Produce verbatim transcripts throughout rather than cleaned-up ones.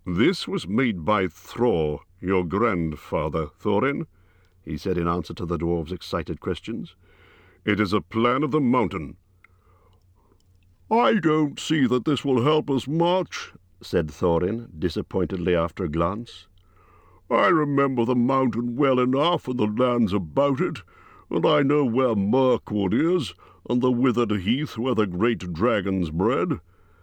"This was made by Thror, your grandfather, Thorin," he said in answer to the dwarf's excited questions. "It is a plan of the mountain." "I don't see that this will help us much," said Thorin, disappointedly after a glance. "I remember the mountain well enough and the lands about it, and I know where Mirkwood is, and the withered heath where the great dragons bred."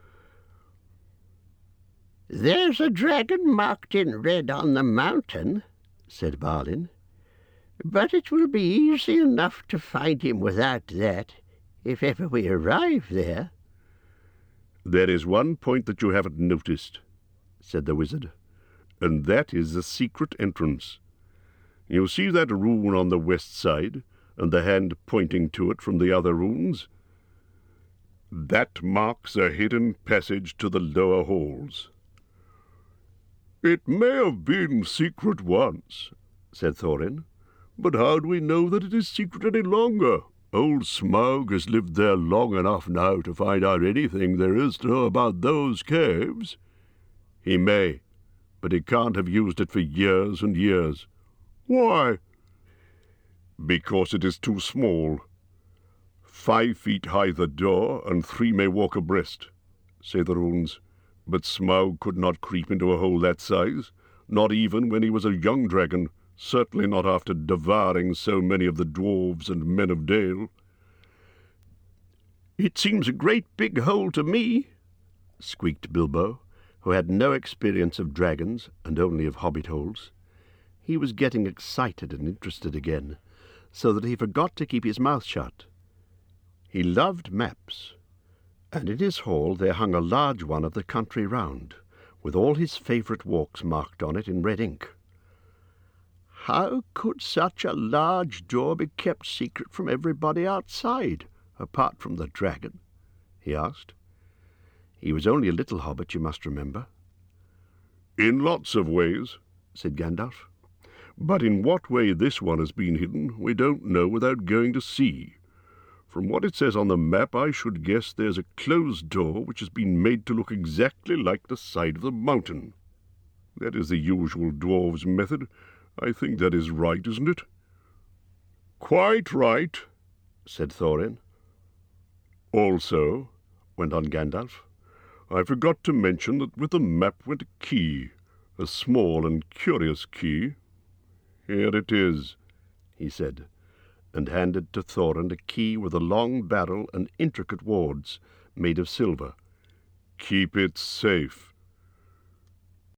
"There's a dragon marked in red on the mountain," said Balin, "but it will be easy enough to find him without that, if ever we arrive there." "There is one point that you haven't noticed," said the wizard, "and that is the secret entrance. You see that rune on the west side, and the hand pointing to it from the other runes? That marks a hidden passage to the lower halls." "It may have been secret once," said Thorin, "but how do we know that it is secret any longer? Old Smaug has lived there long enough now to find out anything there is to know about those caves." "He may, but he can't have used it for years and years." "Why?" "Because it is too small. Five feet high the door, and three may walk abreast, say the runes. But Smaug could not creep into a hole that size, not even when he was a young dragon, certainly not after devouring so many of the dwarves and men of Dale." "It seems a great big hole to me," squeaked Bilbo, who had no experience of dragons and only of hobbit holes. He was getting excited and interested again, so that he forgot to keep his mouth shut. He loved maps, and in his hall there hung a large one of the country round, with all his favourite walks marked on it in red ink. "How could such a large door be kept secret from everybody outside, apart from the dragon?" he asked. He was only a little hobbit, you must remember. "In lots of ways," said Gandalf. "But in what way this one has been hidden we don't know without going to see. From what it says on the map, I should guess there's a closed door which has been made to look exactly like the side of the mountain. That is the usual dwarves' method. I think that is right, isn't it?" "Quite right," said Thorin. "Also," went on Gandalf, "I forgot to mention that with the map went a key, a small and curious key. Here it is," he said, and handed to Thorin a key with a long barrel and intricate wards made of silver. "Keep it safe.